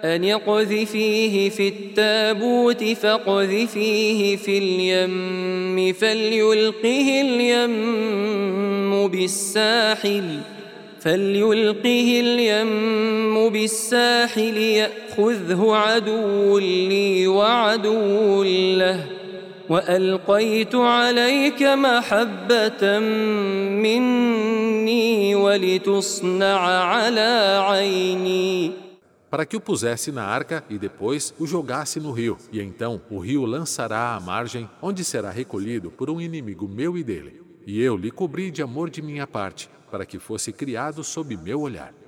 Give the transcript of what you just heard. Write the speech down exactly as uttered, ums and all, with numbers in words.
أن اقذفيه في التابوت فاقذفيه في اليم فليلقه اليم بالساحل فليلقه اليم بالساحل يأخذه عدو لي وعدو له وألقيت عليك محبة مني ولتصنع على عيني. Para que o pusesse na arca e depois o jogasse no rio. E então o rio lançará à margem, onde será recolhido por um inimigo meu e dele. E eu lhe cobri de amor de minha parte, para que fosse criado sob meu olhar.